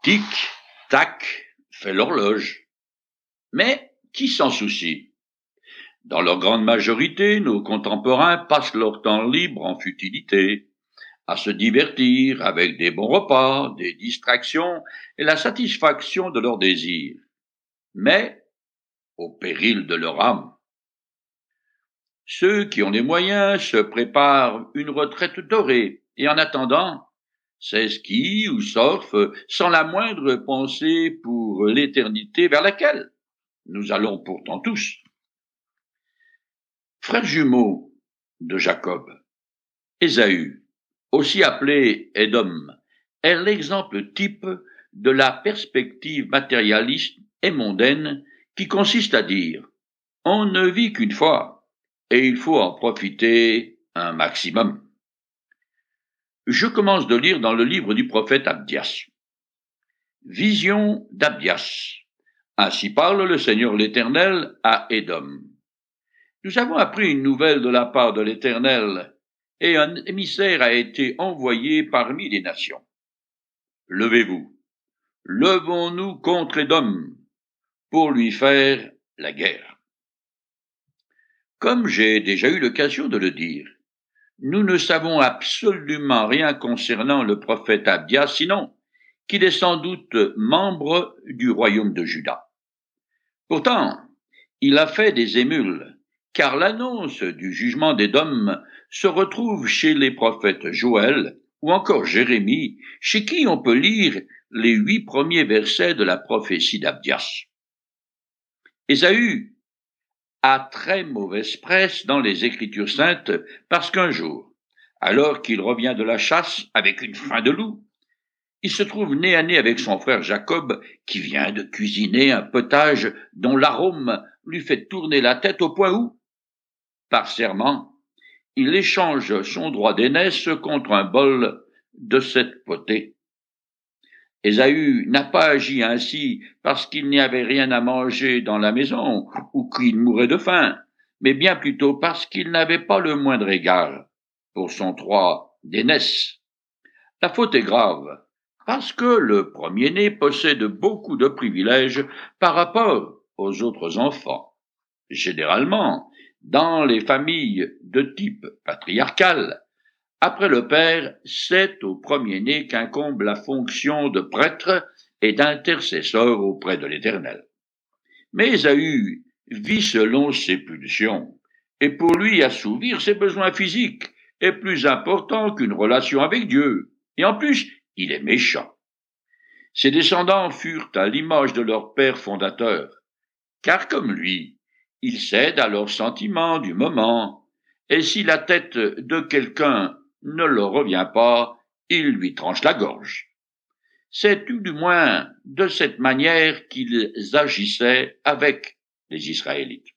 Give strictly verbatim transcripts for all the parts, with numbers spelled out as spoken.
Tic, tac, fait l'horloge. Mais qui s'en soucie? Dans leur grande majorité, nos contemporains passent leur temps libre en futilité, à se divertir avec des bons repas, des distractions et la satisfaction de leurs désirs, mais au péril de leur âme. Ceux qui ont les moyens se préparent une retraite dorée et en attendant, c'est ski ou surf sans la moindre pensée pour l'éternité vers laquelle nous allons pourtant tous. Frère jumeau de Jacob, Ésaü, aussi appelé Édom, est l'exemple type de la perspective matérialiste et mondaine qui consiste à dire « on ne vit qu'une fois et il faut en profiter un maximum ». Je commence de lire dans le livre du prophète Abdias. Vision d'Abdias. Ainsi parle le Seigneur l'Éternel à Édom. Nous avons appris une nouvelle de la part de l'Éternel, et un émissaire a été envoyé parmi les nations. Levez-vous, levons-nous contre Édom, pour lui faire la guerre. Comme j'ai déjà eu l'occasion de le dire, nous ne savons absolument rien concernant le prophète Abdias, sinon qu'il est sans doute membre du royaume de Juda. Pourtant, il a fait des émules, car l'annonce du jugement d'Édom se retrouve chez les prophètes Joël ou encore Jérémie, chez qui on peut lire les huit premiers versets de la prophétie d'Abdias. Ésaü a très mauvaise presse dans les Écritures saintes parce qu'un jour, alors qu'il revient de la chasse avec une faim de loup, il se trouve nez à nez avec son frère Jacob qui vient de cuisiner un potage dont l'arôme lui fait tourner la tête au point où, par serment, il échange son droit d'aînesse contre un bol de cette potée. Ésaü n'a pas agi ainsi parce qu'il n'y avait rien à manger dans la maison ou qu'il mourait de faim, mais bien plutôt parce qu'il n'avait pas le moindre égard pour son droit d'aînesse. La faute est grave parce que le premier-né possède beaucoup de privilèges par rapport aux autres enfants. Généralement, dans les familles de type patriarcal, après le père, c'est au premier-né qu'incombe la fonction de prêtre et d'intercesseur auprès de l'Éternel. Mais Ésaü vit selon ses pulsions, et pour lui assouvir ses besoins physiques est plus important qu'une relation avec Dieu, et en plus, il est méchant. Ses descendants furent à l'image de leur père fondateur, car comme lui, ils cèdent à leurs sentiments du moment, et si la tête de quelqu'un ne leur revient pas, il lui tranche la gorge. C'est tout du moins de cette manière qu'ils agissaient avec les Israélites.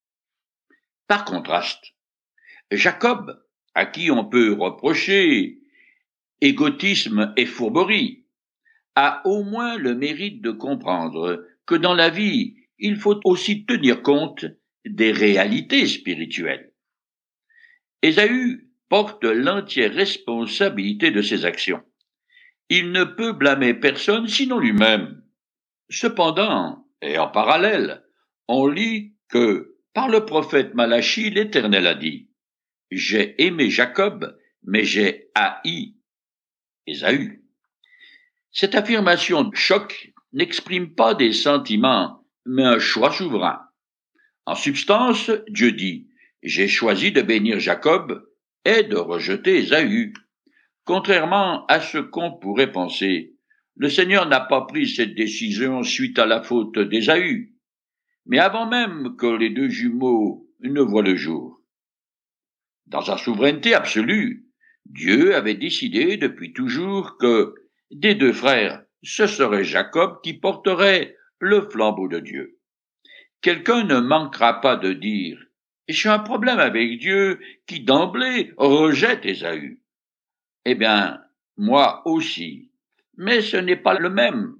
Par contraste, Jacob, à qui on peut reprocher égotisme et fourberie, a au moins le mérite de comprendre que dans la vie, il faut aussi tenir compte des réalités spirituelles. Ésaü porte l'entière responsabilité de ses actions. Il ne peut blâmer personne sinon lui-même. Cependant, et en parallèle, on lit que, par le prophète Malachie, l'Éternel a dit « J'ai aimé Jacob, mais j'ai haï Ésaü ». Cette affirmation de choc n'exprime pas des sentiments, mais un choix souverain. En substance, Dieu dit « J'ai choisi de bénir Jacob et de rejeter Ésaü ». Contrairement à ce qu'on pourrait penser, le Seigneur n'a pas pris cette décision suite à la faute d'Ésaü, mais avant même que les deux jumeaux ne voient le jour. Dans sa souveraineté absolue, Dieu avait décidé depuis toujours que, des deux frères, ce serait Jacob qui porterait le flambeau de Dieu. Quelqu'un ne manquera pas de dire « J'ai un problème avec Dieu qui d'emblée rejette Ésaü ». Eh bien, moi aussi, mais ce n'est pas le même.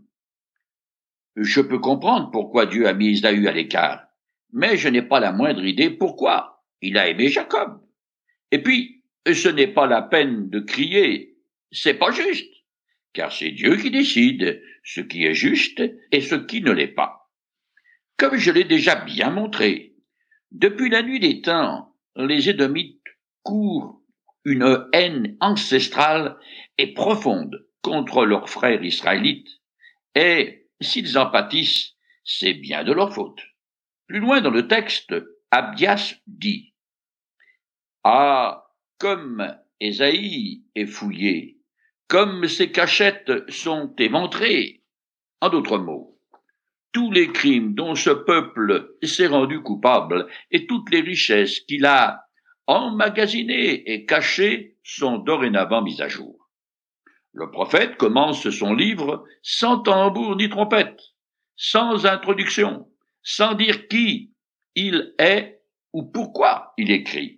Je peux comprendre pourquoi Dieu a mis Ésaü à l'écart, mais je n'ai pas la moindre idée pourquoi il a aimé Jacob. Et puis, ce n'est pas la peine de crier, c'est pas juste, car c'est Dieu qui décide ce qui est juste et ce qui ne l'est pas. Comme je l'ai déjà bien montré, depuis la nuit des temps, les Édomites courent une haine ancestrale et profonde contre leurs frères israélites, et s'ils en pâtissent, c'est bien de leur faute. Plus loin dans le texte, Abdias dit « Ah, comme Ésaïe est fouillé, comme ses cachettes sont éventrées. » En d'autres mots, tous les crimes dont ce peuple s'est rendu coupable et toutes les richesses qu'il a emmagasinées et cachées sont dorénavant mises à jour. Le prophète commence son livre sans tambour ni trompette, sans introduction, sans dire qui il est ou pourquoi il écrit.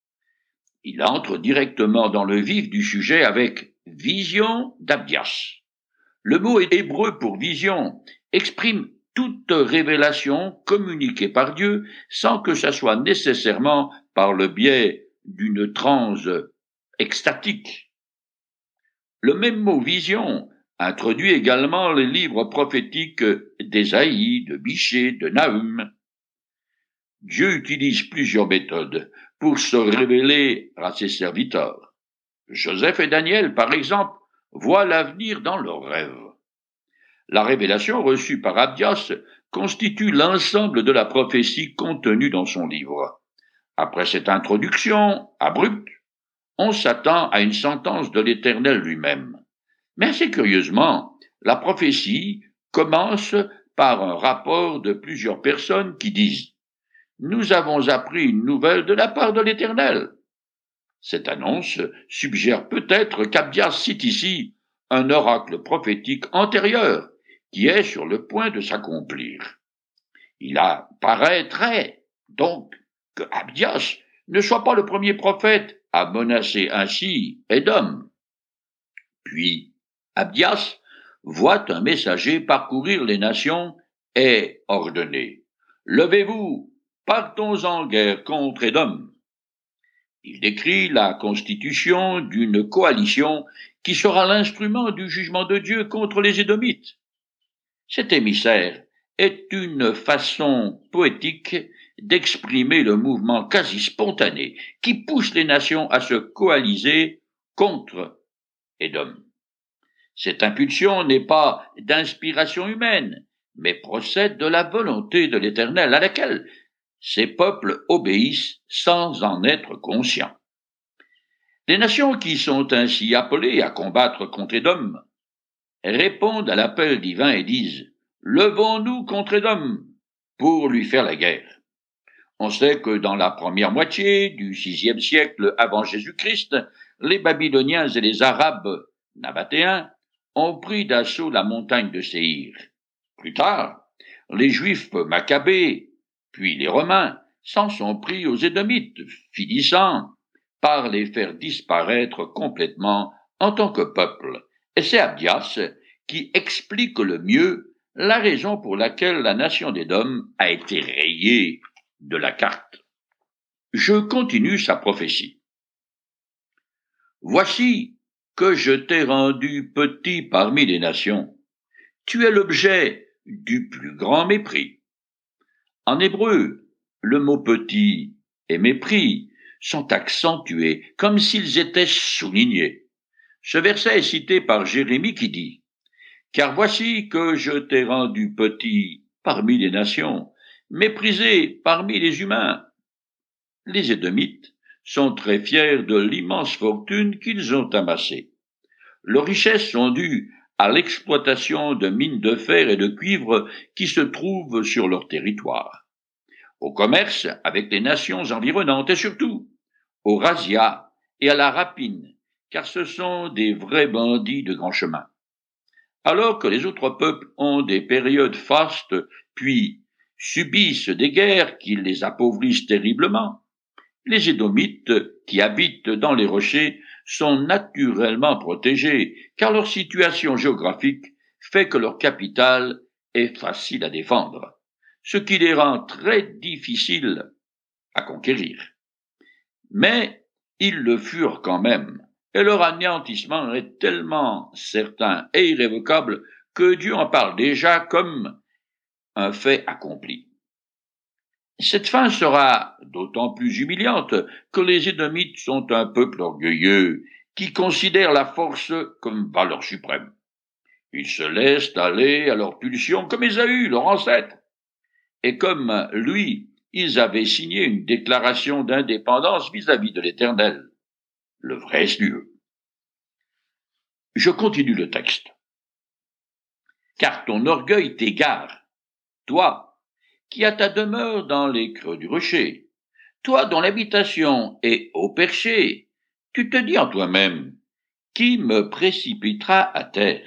Il entre directement dans le vif du sujet avec « vision d'Abdias ». Le mot hébreu pour vision exprime toute révélation communiquée par Dieu sans que ça soit nécessairement par le biais d'une transe extatique. Le même mot vision introduit également les livres prophétiques d'Ésaïe, de Michée, de Nahum. Dieu utilise plusieurs méthodes pour se révéler à ses serviteurs. Joseph et Daniel, par exemple, voient l'avenir dans leurs rêves. La révélation reçue par Abdias constitue l'ensemble de la prophétie contenue dans son livre. Après cette introduction abrupte, on s'attend à une sentence de l'Éternel lui-même. Mais assez curieusement, la prophétie commence par un rapport de plusieurs personnes qui disent « Nous avons appris une nouvelle de la part de l'Éternel ». Cette annonce suggère peut-être qu'Abdias cite ici un oracle prophétique antérieur qui est sur le point de s'accomplir. Il apparaîtrait donc que Abdias ne soit pas le premier prophète à menacer ainsi Édom. Puis Abdias voit un messager parcourir les nations et ordonner « Levez-vous, partons en guerre contre Édom ». Il décrit la constitution d'une coalition qui sera l'instrument du jugement de Dieu contre les Édomites. Cet émissaire est une façon poétique d'exprimer le mouvement quasi spontané qui pousse les nations à se coaliser contre Édom. Cette impulsion n'est pas d'inspiration humaine, mais procède de la volonté de l'Éternel à laquelle ces peuples obéissent sans en être conscients. Les nations qui sont ainsi appelées à combattre contre Édom répondent à l'appel divin et disent « Levons-nous contre Édom pour lui faire la guerre ». On sait que dans la première moitié du sixième siècle avant Jésus-Christ, les Babyloniens et les Arabes nabatéens ont pris d'assaut la montagne de Séhir. Plus tard, les Juifs maccabées, puis les Romains, s'en sont pris aux Édomites, finissant par les faire disparaître complètement en tant que peuple. Et c'est Abdias qui explique le mieux la raison pour laquelle la nation d'Édom a été rayée de la carte. Je continue sa prophétie. Voici que je t'ai rendu petit parmi les nations. Tu es l'objet du plus grand mépris. En hébreu, le mot petit et mépris sont accentués comme s'ils étaient soulignés. Ce verset est cité par Jérémie qui dit « Car voici que je t'ai rendu petit parmi les nations, méprisé parmi les humains. » Les Édomites sont très fiers de l'immense fortune qu'ils ont amassée. Leurs richesses sont dues à l'exploitation de mines de fer et de cuivre qui se trouvent sur leur territoire, au commerce avec les nations environnantes et surtout au razzia et à la rapine, car ce sont des vrais bandits de grand chemin. Alors que les autres peuples ont des périodes fastes, puis subissent des guerres qui les appauvrissent terriblement, les Édomites, qui habitent dans les rochers, sont naturellement protégés, car leur situation géographique fait que leur capitale est facile à défendre, ce qui les rend très difficiles à conquérir. Mais ils le furent quand même, et leur anéantissement est tellement certain et irrévocable que Dieu en parle déjà comme un fait accompli. Cette fin sera d'autant plus humiliante que les Édomites sont un peuple orgueilleux qui considère la force comme valeur suprême. Ils se laissent aller à leur pulsion comme Ésaü, leur ancêtre. Et comme lui, ils avaient signé une déclaration d'indépendance vis-à-vis de l'Éternel, le vrai Dieu. Je continue le texte. Car ton orgueil t'égare, toi, qui as ta demeure dans les creux du rocher, toi dont l'habitation est au perché, tu te dis en toi-même, qui me précipitera à terre?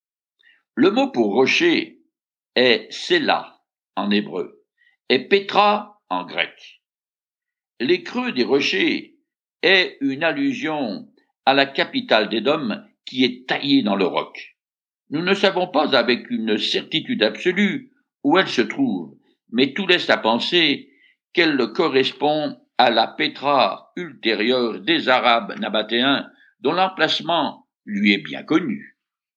Le mot pour rocher est Séla en hébreu et Pétra en grec. Les creux des rochers est une allusion à la capitale d'Édom qui est taillée dans le roc. Nous ne savons pas avec une certitude absolue où elle se trouve, mais tout laisse à penser qu'elle correspond à la Pétra ultérieure des Arabes nabatéens dont l'emplacement lui est bien connu.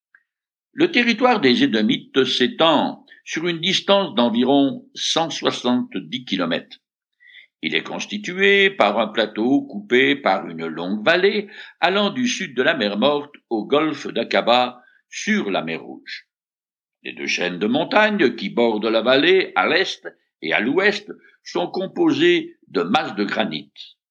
Le territoire des Édomites s'étend sur une distance d'environ cent soixante-dix kilomètres. Il est constitué par un plateau coupé par une longue vallée allant du sud de la mer Morte au golfe d'Aqaba sur la mer Rouge. Les deux chaînes de montagnes qui bordent la vallée à l'est et à l'ouest sont composées de masses de granit,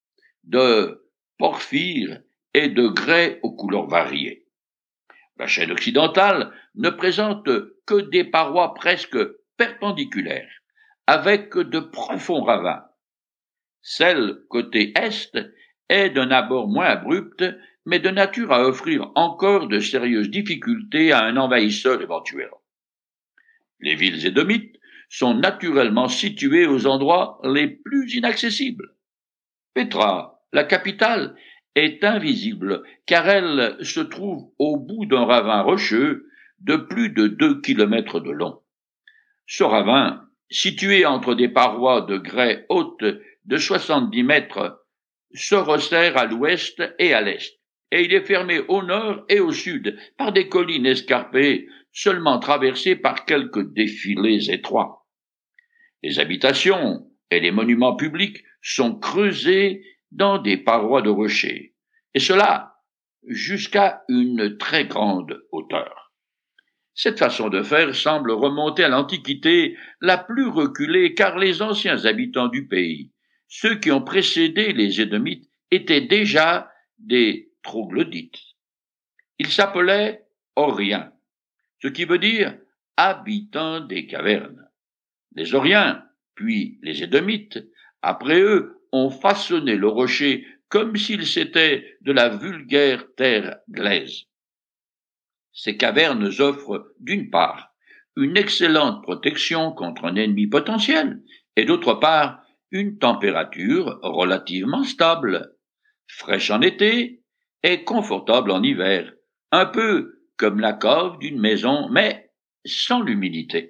de porphyre et de grès aux couleurs variées. La chaîne occidentale ne présente que des parois presque perpendiculaires, avec de profonds ravins. Celle côté est est d'un abord moins abrupt, mais de nature à offrir encore de sérieuses difficultés à un envahisseur éventuel. Les villes édomites sont naturellement situées aux endroits les plus inaccessibles. Pétra, la capitale, est invisible car elle se trouve au bout d'un ravin rocheux de plus de deux kilomètres de long. Ce ravin, situé entre des parois de grès hautes de soixante-dix mètres, se resserre à l'ouest et à l'est, et il est fermé au nord et au sud par des collines escarpées, seulement traversées par quelques défilés étroits. Les habitations et les monuments publics sont creusés dans des parois de rochers, et cela jusqu'à une très grande hauteur. Cette façon de faire semble remonter à l'Antiquité la plus reculée, car les anciens habitants du pays, ceux qui ont précédé les Édomites, étaient déjà des troglodytes. Ils s'appelaient Oriens, ce qui veut dire habitants des cavernes. Les Oriens, puis les Édomites, après eux, ont façonné le rocher comme s'il s'était de la vulgaire terre glaise. Ces cavernes offrent, d'une part, une excellente protection contre un ennemi potentiel, et d'autre part, une température relativement stable, fraîche en été et confortable en hiver, un peu comme la cave d'une maison, mais sans l'humidité.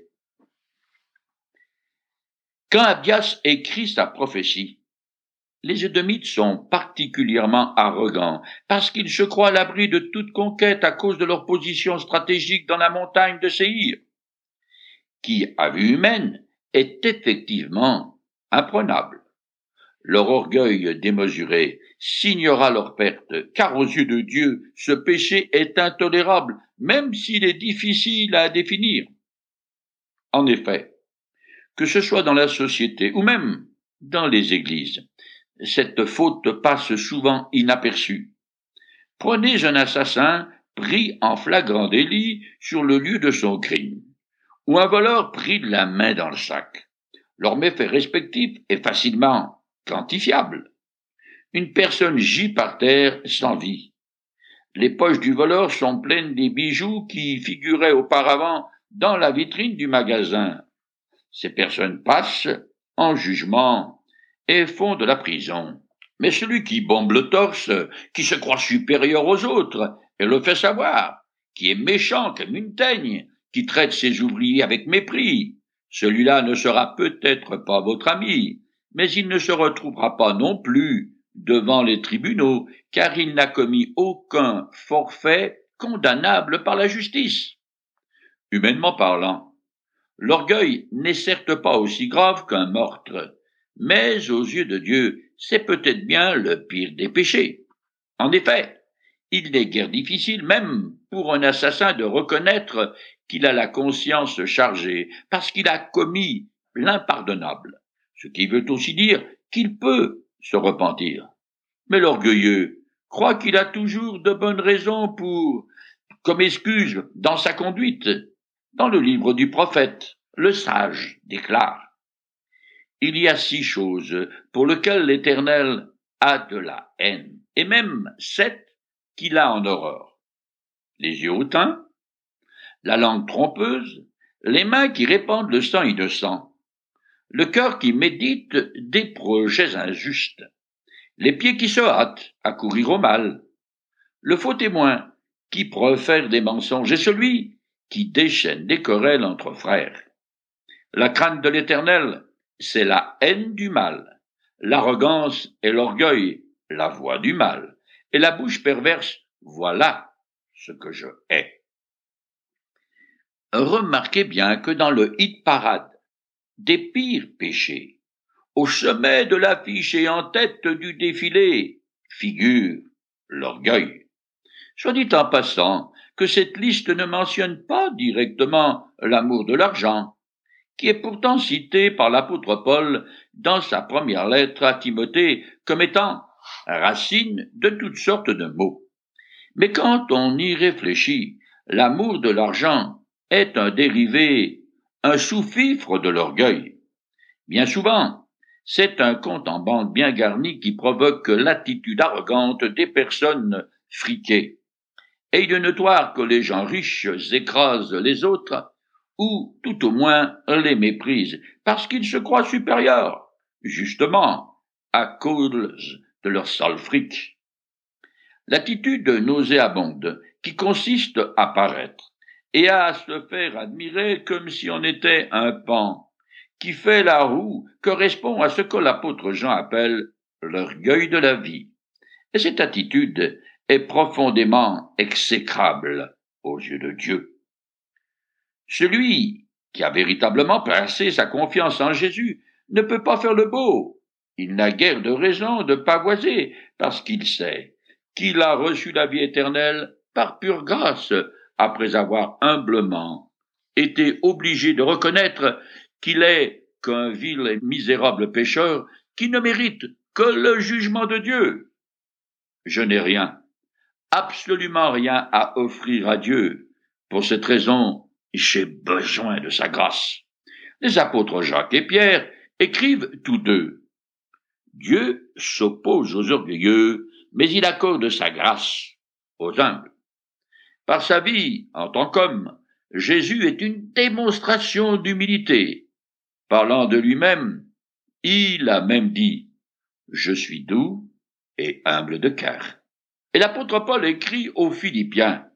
Quand Abdias écrit sa prophétie, les Édomites sont particulièrement arrogants parce qu'ils se croient à l'abri de toute conquête à cause de leur position stratégique dans la montagne de Séhir, qui, à vue humaine, est effectivement imprenable. Leur orgueil démesuré signera leur perte, car aux yeux de Dieu, ce péché est intolérable, même s'il est difficile à définir. En effet, que ce soit dans la société ou même dans les églises, cette faute passe souvent inaperçue. Prenez un assassin pris en flagrant délit sur le lieu de son crime, ou un voleur pris de la main dans le sac. Leur méfait respectif est facilement quantifiable. Une personne gît par terre sans vie. Les poches du voleur sont pleines des bijoux qui figuraient auparavant dans la vitrine du magasin. Ces personnes passent en jugement et font de la prison. Mais celui qui bombe le torse, qui se croit supérieur aux autres, et le fait savoir, qui est méchant comme une teigne, qui traite ses ouvriers avec mépris, celui-là ne sera peut-être pas votre ami, mais il ne se retrouvera pas non plus devant les tribunaux, car il n'a commis aucun forfait condamnable par la justice. Humainement parlant, l'orgueil n'est certes pas aussi grave qu'un meurtre, mais aux yeux de Dieu, c'est peut-être bien le pire des péchés. En effet, il n'est guère difficile, même pour un assassin, de reconnaître qu'il a la conscience chargée, parce qu'il a commis l'impardonnable, ce qui veut aussi dire qu'il peut se repentir. Mais l'orgueilleux croit qu'il a toujours de bonnes raisons pour, comme excuse dans sa conduite. Dans le livre du prophète, le sage déclare: il y a six choses pour lesquelles l'Éternel a de la haine, et même sept qu'il a en horreur: les yeux hautains, la langue trompeuse, les mains qui répandent le sang innocent, le cœur qui médite des projets injustes, les pieds qui se hâtent à courir au mal, le faux témoin qui profère des mensonges et celui qui déchaîne des querelles entre frères. La crainte de l'Éternel, c'est la haine du mal, l'arrogance et l'orgueil, la voix du mal, et la bouche perverse, voilà ce que je hais. Remarquez bien que dans le hit-parade des pires péchés, au sommet de l'affiche et en tête du défilé, figure l'orgueil. Soit dit en passant que cette liste ne mentionne pas directement l'amour de l'argent, qui est pourtant cité par l'apôtre Paul dans sa première lettre à Timothée comme étant racine de toutes sortes de maux. Mais quand on y réfléchit, l'amour de l'argent est un dérivé, un sous-fifre de l'orgueil. Bien souvent, c'est un compte en banque bien garni qui provoque l'attitude arrogante des personnes friquées. Et il est notoire que les gens riches écrasent les autres, ou tout au moins les méprisent, parce qu'ils se croient supérieurs, justement, à cause de leur sale fric. L'attitude nauséabonde, qui consiste à paraître et à se faire admirer comme si on était un paon, qui fait la roue, correspond à ce que l'apôtre Jean appelle l'orgueil de la vie. Et cette attitude est profondément exécrable aux yeux de Dieu. Celui qui a véritablement placé sa confiance en Jésus ne peut pas faire le beau. Il n'a guère de raison de pavoiser, parce qu'il sait qu'il a reçu la vie éternelle par pure grâce, après avoir humblement été obligé de reconnaître qu'il est qu'un vil et misérable pécheur qui ne mérite que le jugement de Dieu. Je n'ai rien, absolument rien à offrir à Dieu. Pour cette raison, j'ai besoin de sa grâce. Les apôtres Jacques et Pierre écrivent tous deux: Dieu s'oppose aux orgueilleux, mais il accorde sa grâce aux humbles. Par sa vie, en tant qu'homme, Jésus est une démonstration d'humilité. Parlant de lui-même, il a même dit: je suis doux et humble de cœur. Et l'apôtre Paul écrit aux Philippiens: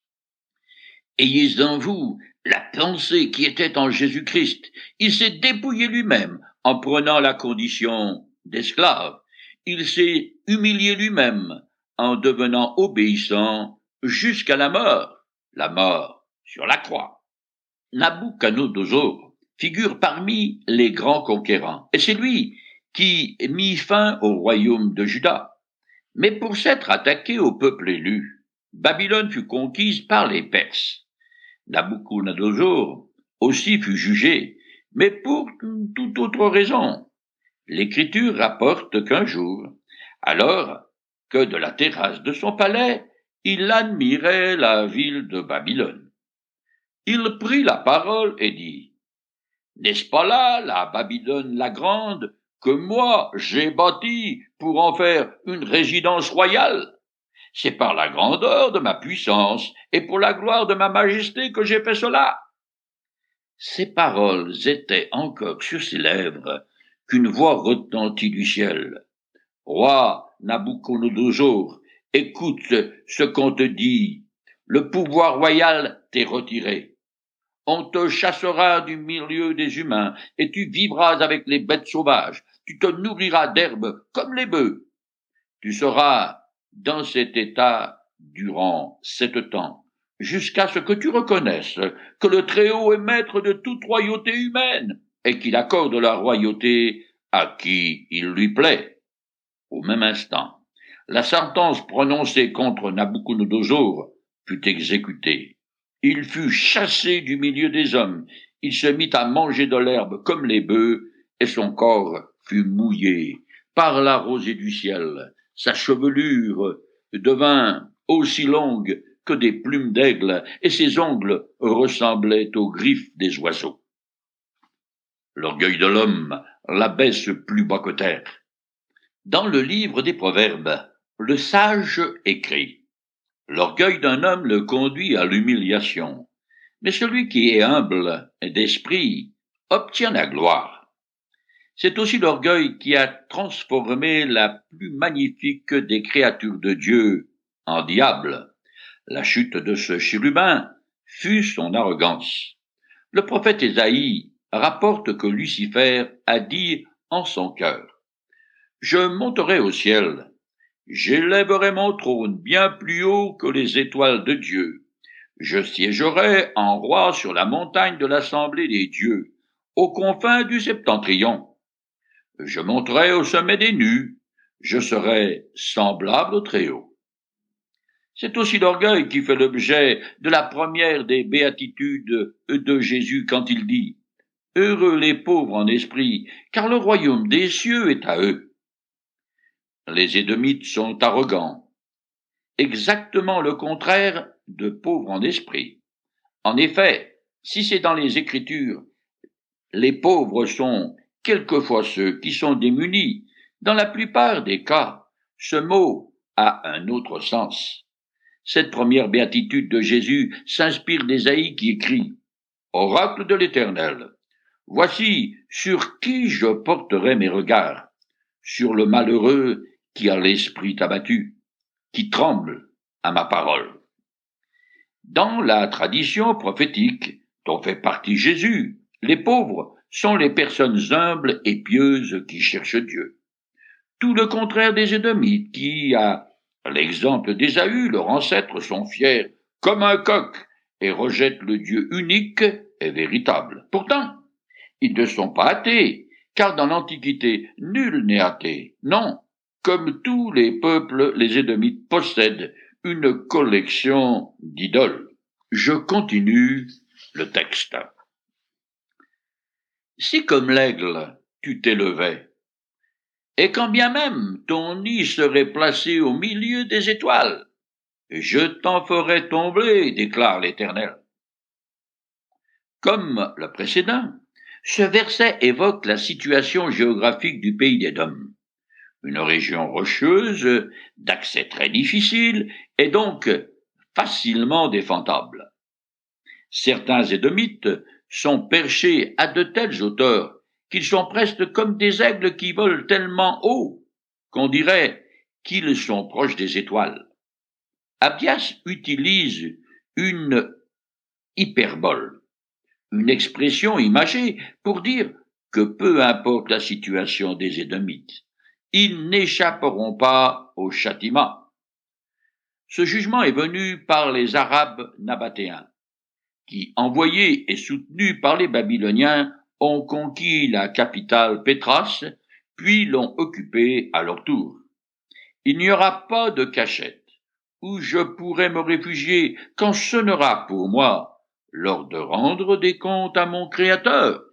ayez en vous la pensée qui était en Jésus-Christ. Il s'est dépouillé lui-même en prenant la condition d'esclave. Il s'est humilié lui-même en devenant obéissant jusqu'à la mort, la mort sur la croix. Nabuchodonosor figure parmi les grands conquérants, et c'est lui qui mit fin au royaume de Juda. Mais pour s'être attaqué au peuple élu, Babylone fut conquise par les Perses. Nabuchodonosor aussi fut jugé, mais pour toute autre raison. L'Écriture rapporte qu'un jour, alors que de la terrasse de son palais, il admirait la ville de Babylone, il prit la parole et dit: n'est-ce pas là la Babylone la grande que moi j'ai bâtie pour en faire une résidence royale? C'est par la grandeur de ma puissance et pour la gloire de ma majesté que j'ai fait cela. Ces paroles étaient encore sur ses lèvres qu'une voix retentit du ciel: Roi Nabuchodonosor, écoute ce qu'on te dit. Le pouvoir royal t'est retiré. On te chassera du milieu des humains, et tu vivras avec les bêtes sauvages. Tu te nourriras d'herbes comme les bœufs. Tu seras dans cet état durant sept temps, jusqu'à ce que tu reconnaisses que le Très-Haut est maître de toute royauté humaine et qu'il accorde la royauté à qui il lui plaît. Au même instant, la sentence prononcée contre Nabuchodonosor fut exécutée. Il fut chassé du milieu des hommes, il se mit à manger de l'herbe comme les bœufs, et son corps fut mouillé par la rosée du ciel. Sa chevelure devint aussi longue que des plumes d'aigle, et ses ongles ressemblaient aux griffes des oiseaux. L'orgueil de l'homme l'abaisse plus bas que terre. Dans le livre des Proverbes, le sage écrit: l'orgueil d'un homme le conduit à l'humiliation, mais celui qui est humble d'esprit obtient la gloire. C'est aussi l'orgueil qui a transformé la plus magnifique des créatures de Dieu en diable. La chute de ce chérubin fut son arrogance. Le prophète Ésaïe rapporte que Lucifer a dit en son cœur: je monterai au ciel, j'élèverai mon trône bien plus haut que les étoiles de Dieu. Je siégerai en roi sur la montagne de l'assemblée des dieux, aux confins du septentrion. Je monterai au sommet des nues, je serai semblable au Très-Haut. C'est aussi l'orgueil qui fait l'objet de la première des béatitudes de Jésus quand il dit: heureux les pauvres en esprit, car le royaume des cieux est à eux. Les Édomites sont arrogants, exactement le contraire de pauvres en esprit. En effet, si c'est dans les Écritures, les pauvres sont quelquefois ceux qui sont démunis. Dans la plupart des cas, ce mot a un autre sens. Cette première béatitude de Jésus s'inspire d'Ésaïe qui écrit: oracle de l'Éternel, voici sur qui je porterai mes regards, sur le malheureux qui a l'esprit abattu, qui tremble à ma parole. Dans la tradition prophétique dont fait partie Jésus, les pauvres sont les personnes humbles et pieuses qui cherchent Dieu. Tout le contraire des Édomites qui, à l'exemple d'Ésaü, leurs ancêtres sont fiers comme un coq et rejettent le Dieu unique et véritable. Pourtant, ils ne sont pas athées, car dans l'Antiquité, nul n'est athée. Non, comme tous les peuples, les Édomites possèdent une collection d'idoles. Je continue le texte. Si comme l'aigle tu t'élevais, et quand bien même ton nid serait placé au milieu des étoiles, je t'en ferai tomber, déclare l'Éternel. Comme le précédent, ce verset évoque la situation géographique du pays d'Édom, une région rocheuse, d'accès très difficile et donc facilement défendable. Certains Édomites sont perchés à de telles hauteurs qu'ils sont presque comme des aigles qui volent tellement haut qu'on dirait qu'ils sont proches des étoiles. Abdias utilise une hyperbole, une expression imagée pour dire que peu importe la situation des Édomites, ils n'échapperont pas au châtiment. Ce jugement est venu par les Arabes nabatéens, qui, envoyés et soutenus par les Babyloniens, ont conquis la capitale Pétras, puis l'ont occupée à leur tour. Il n'y aura pas de cachette, où je pourrai me réfugier quand sonnera pour moi l'heure de rendre des comptes à mon Créateur.